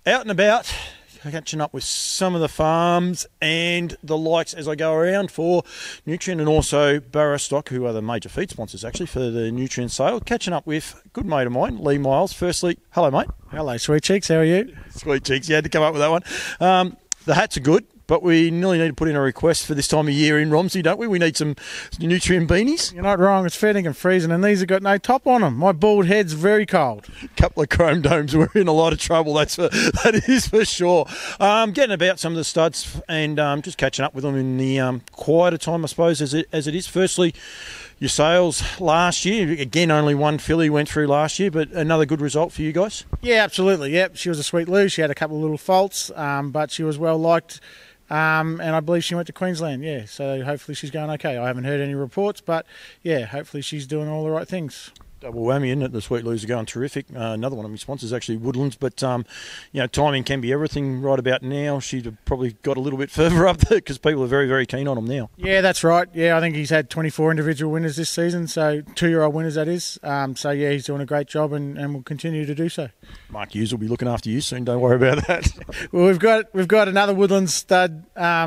Out and about, catching up with some of the farms and the likes as I go around for Nutrien and also Barrow-Stock, who are the major feed sponsors actually for the Nutrien sale. Catching up with a good mate of mine, Lee Miles. Firstly, hello mate. Hello, Sweet Cheeks. How are you? Sweet Cheeks. You had to come up with that one. The hats are good, but we nearly need to put in a request for this time of year in Romsey, don't we? We need some Nutrien beanies. You're not wrong. It's fetting and freezing, and these have got no top on them. My bald head's very cold. A couple of chrome domes. We're in a lot of trouble. That is for sure. Getting about some of the studs and just catching up with them in the quieter time, I suppose, as it is. Firstly, your sales last year, again, only one filly went through last year, but another good result for you guys. Yeah, absolutely. Yep, she was a sweet lose. She had a couple of little faults, but she was well liked. And I believe she went to Queensland, yeah. So hopefully she's going okay. I haven't heard any reports, but yeah, hopefully she's doing all the right things. Double whammy, isn't it? The Sweet Loos are going terrific. Another one of my sponsors, actually, Woodlands. But, timing can be everything right about now. She'd have probably got a little bit further up there because people are very, very keen on him now. Yeah, that's right. Yeah, I think he's had 24 individual winners this season, so 2-year-old winners, that is. He's doing a great job and will continue to do so. Mark Hughes will be looking after you soon. Don't worry about that. Well, we've got another Woodlands stud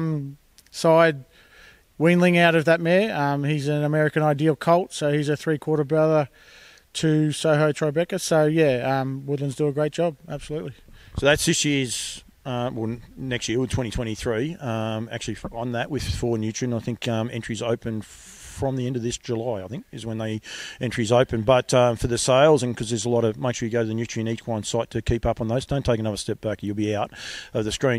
side weanling out of that mare. He's an American Ideal colt, so he's a 3/4 brother to Soho Tribeca. So, Woodlands do a great job, absolutely. So that's this year's, next year, 2023, actually on that with 4 Nutrien. I think entries open from the end of this July, I think, is when the entries open. But for the sales, and because there's a lot of, make sure you go to the Nutrien Equine site to keep up on those. Don't take another step back, you'll be out of the screen.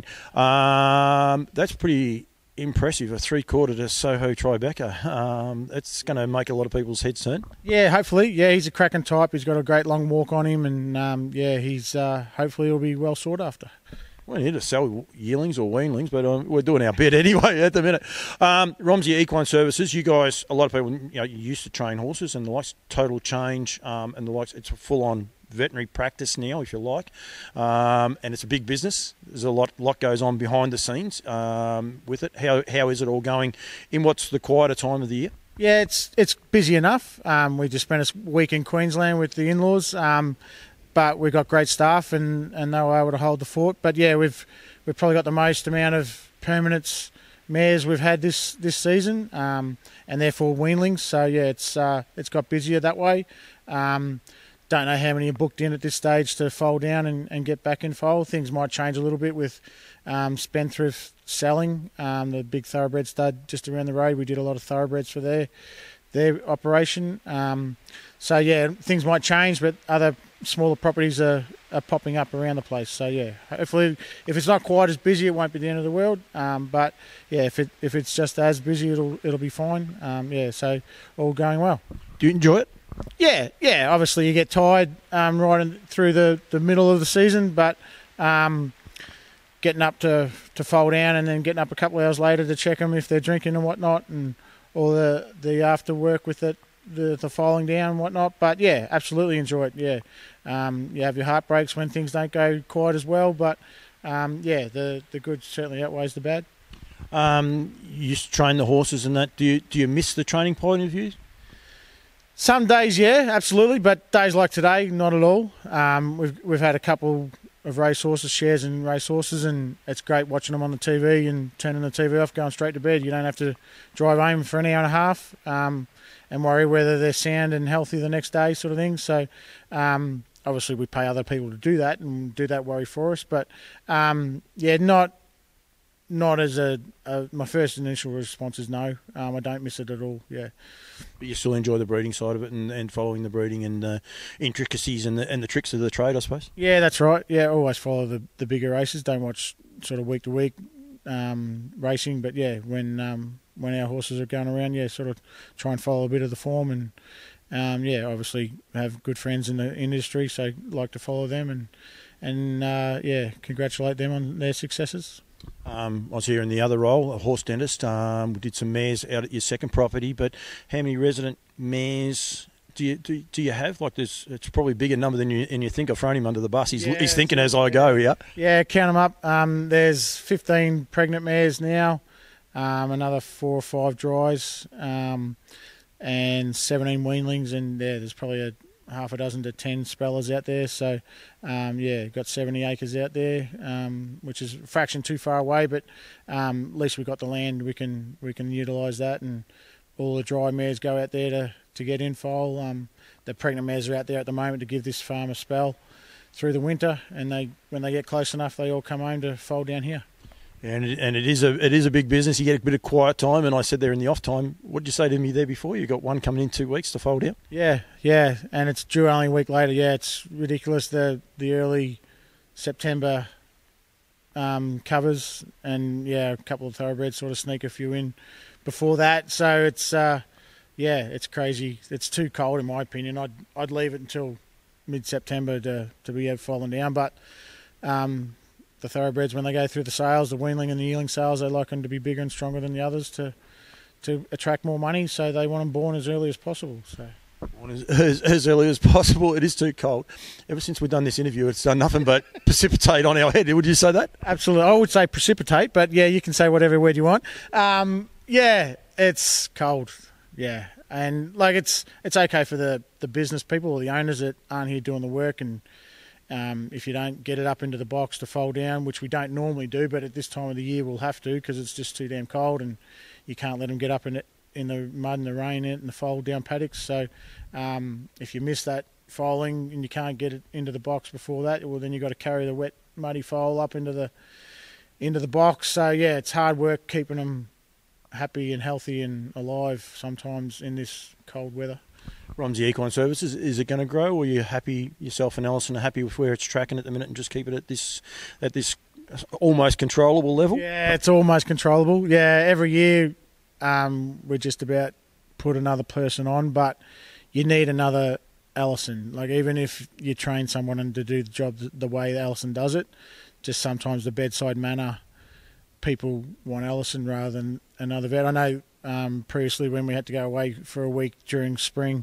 That's pretty impressive, a 3/4 to Soho Tribeca. It's going to make a lot of people's heads turn. Yeah, hopefully. Yeah, he's a cracking type. He's got a great long walk on him, and he's hopefully he'll be well sought after. We're here to sell yearlings or weanlings, but we're doing our bit anyway at the minute. Romsey Equine Services, you guys, a lot of people, you used to train horses and the likes, total change, and the likes. It's a full-on veterinary practice now, if you like, and it's a big business. There's a lot goes on behind the scenes with it. How is it all going in what's the quieter time of the year? Yeah, it's busy enough. We just spent a week in Queensland with the in-laws, but we've got great staff and they were able to hold the fort. But yeah, we've probably got the most amount of permanents mares we've had this season, and therefore weanlings. So yeah, it's got busier that way. Don't know how many are booked in at this stage to foal down and get back in foal. Things might change a little bit with Spendthrift selling, the big thoroughbred stud just around the road. We did a lot of thoroughbreds for their operation. So yeah, things might change, but other smaller properties are popping up around the place. So yeah, hopefully if it's not quite as busy, it won't be the end of the world. But yeah, if it's just as busy, it'll be fine. So all going well. Do you enjoy it? Yeah. Obviously, you get tired right through the middle of the season, but getting up to foal down and then getting up a couple of hours later to check them if they're drinking and whatnot, and all the after work with it, the foaling down and whatnot. But yeah, absolutely enjoy it. Yeah, you have your heartbreaks when things don't go quite as well, but the good certainly outweighs the bad. You used to train the horses and that. Do you miss the training point of view? Some days, yeah, absolutely, but days like today, not at all. We've had a couple of racehorses, shares in racehorses, and it's great watching them on the TV and turning the TV off, going straight to bed. You don't have to drive home for an hour and a half and worry whether they're sound and healthy the next day, sort of thing. So obviously we pay other people to do that and do that worry for us, but not as my first initial response is no. I don't miss it at all. Yeah, but you still enjoy the breeding side of it and following the breeding and the intricacies and the tricks of the trade, I suppose. Yeah, that's right. Yeah, always follow the bigger races. Don't watch sort of week to week racing, but yeah, when our horses are going around, yeah, sort of try and follow a bit of the form and obviously have good friends in the industry, so like to follow them and congratulate them on their successes. I was here in the other role, a horse dentist. We did some mares out at your second property, but how many resident mares do you have? Like, it's probably a bigger number than you think. I've thrown him under the bus. He's thinking as I go, yeah? Yeah, count them up. There's 15 pregnant mares now, another 4 or 5 dries, and 17 weanlings, and there's probably half a dozen to 10 spellers out there. So, got 70 acres out there, which is a fraction too far away, but at least we've got the land. We can utilise that, and all the dry mares go out there to get in foal. The pregnant mares are out there at the moment to give this farm a spell through the winter, and when they get close enough, they all come home to foal down here. Yeah, and it is a big business. You get a bit of quiet time, and I said there in the off time, what did you say to me there before? You got one coming in 2 weeks to fold out? Yeah, and it's due only a week later. Yeah, it's ridiculous, the early September covers, and a couple of thoroughbreds sort of sneak a few in before that. So it's it's crazy. It's too cold in my opinion. I'd leave it until mid-September to be falling down, but the thoroughbreds, when they go through the sales, the weanling and the yearling sales, they like them to be bigger and stronger than the others to attract more money, so they want them born as early as possible. So as early as possible. It is too cold. Ever since we've done this interview, it's done nothing but precipitate on our head. Would you say that? Absolutely. I would say precipitate, but you can say whatever word you want. It's cold. Yeah, and it's okay for the business people or the owners that aren't here doing the work, and if you don't get it up into the box to fold down, which we don't normally do, but at this time of the year we'll have to because it's just too damn cold, and you can't let them get up in the mud and the rain and the fold down paddocks. So if you miss that foaling and you can't get it into the box before that, well, then you've got to carry the wet muddy foal up into the box. So it's hard work keeping them happy and healthy and alive sometimes in this cold weather. Romsey Equine Services, is it going to grow, or are you happy, yourself and Alison are happy with where it's tracking at the minute and just keep it at this almost controllable level? Yeah, it's almost controllable. Yeah, every year we just about put another person on, but you need another Alison. Like, even if you train someone to do the job the way Alison does it, just sometimes the bedside manner, people want Alison rather than another vet. I know previously when we had to go away for a week during spring,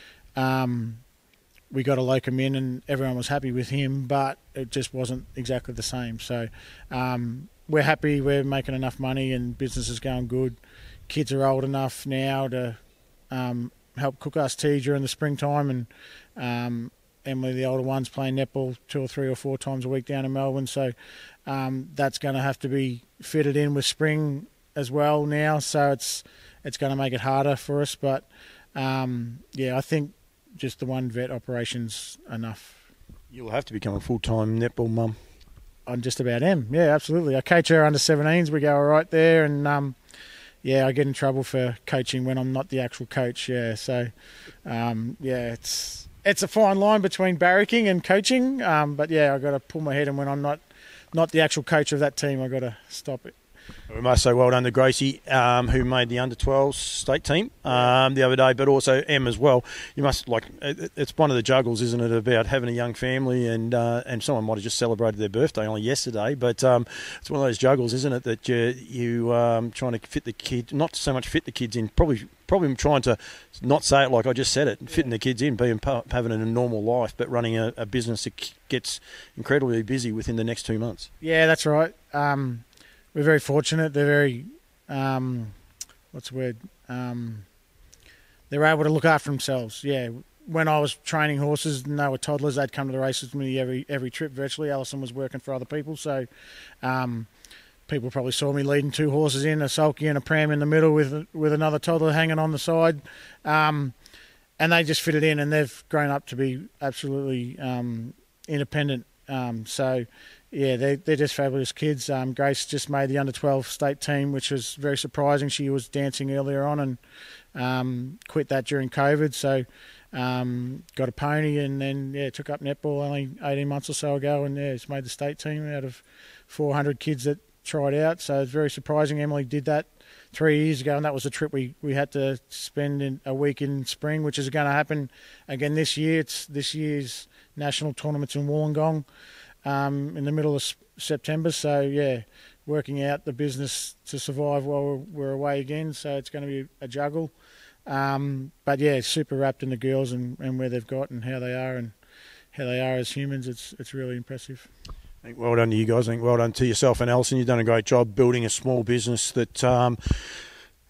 we got a locum in and everyone was happy with him, but it just wasn't exactly the same. So we're happy, we're making enough money and business is going good. Kids are old enough now to help cook us tea during the springtime, and Emily, the older one's playing netball 2 or 3 or 4 times a week down in Melbourne. So that's going to have to be fitted in with spring as well now. So it's going to make it harder for us. But I think just the one vet operation's enough. You'll have to become a full-time netball mum. I just about am. Yeah, absolutely. I coach our under-17s. We go all right there, and I get in trouble for coaching when I'm not the actual coach. Yeah, so it's a fine line between barracking and coaching. But I got to pull my head in when I'm not the actual coach of that team. I got to stop it. We must say well done to Gracie, who made the under-12s state team the other day, but also Em as well. You must, it's one of the juggles, isn't it, about having a young family, and someone might have just celebrated their birthday only yesterday, but it's one of those juggles, isn't it, that you trying to fit the kid, not so much fit the kids in, probably trying to not say it like I just said it, fitting the kids in, having a normal life, but running a business that gets incredibly busy within the next 2 months. Yeah, that's right. We're very fortunate. They're very, they're able to look after themselves. Yeah. When I was training horses and they were toddlers, they'd come to the races with me every trip virtually. Alison was working for other people, so people probably saw me leading 2 horses in, a sulky and a pram in the middle with another toddler hanging on the side, and they just fitted in, and they've grown up to be absolutely independent. They're just fabulous kids. Grace just made the under-12 state team, which was very surprising. She was dancing earlier on and quit that during COVID. So got a pony and then took up netball only 18 months or so ago, and it's made the state team out of 400 kids that tried out. So it's very surprising. Emily did that 3 years ago, and that was a trip we had to spend in a week in spring, which is going to happen again this year. It's this year's national tournaments in Wollongong in the middle of September. So working out the business to survive while we're away again. So it's going to be a juggle. But super wrapped in the girls and where they've got and how they are as humans. It's really impressive. I think well done to you guys. I think well done to yourself and Alison. You've done a great job building a small business that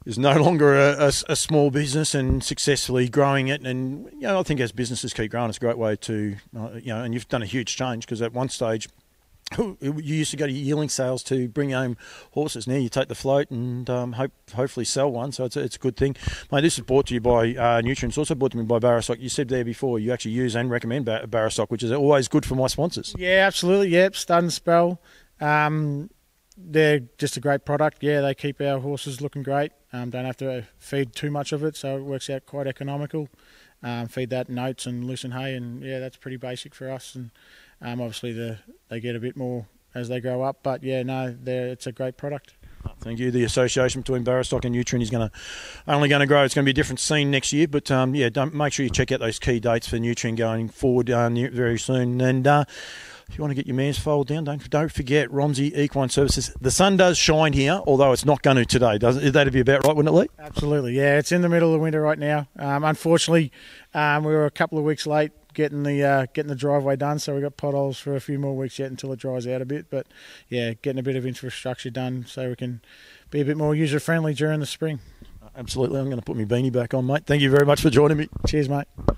is no longer a small business and successfully growing it. And I think as businesses keep growing, it's a great way to and you've done a huge change, because at one stage you used to go to yearling sales to bring home horses. Now you take the float and hopefully sell one, so it's a good thing. Mate, this is brought to you by Nutrients, also brought to me by Barastock. You said there before you actually use and recommend Barastock, which is always good for my sponsors. Yeah, absolutely. Yep, Stud and Spell. They're just a great product. Yeah, they keep our horses looking great. Don't have to feed too much of it, so it works out quite economical. Feed that in oats and loosen hay, and yeah, that's pretty basic for us. And obviously they get a bit more as they grow up, but yeah, no, it's a great product. Thank you. The association between Barastock and Nutrien is only going to grow. It's going to be a different scene next year, but make sure you check out those key dates for Nutrien going forward very soon. And if you want to get your mares foaled down, don't forget Romsey Equine Services. The sun does shine here, although it's not going to today. That'd be about right, wouldn't it, Lee? Absolutely, yeah. It's in the middle of winter right now. Unfortunately, we were a couple of weeks late getting the driveway done, so we've got potholes for a few more weeks yet until it dries out a bit. But yeah, getting a bit of infrastructure done so we can be a bit more user-friendly during the spring. Absolutely. I'm going to put my beanie back on, mate. Thank you very much for joining me. Cheers, mate.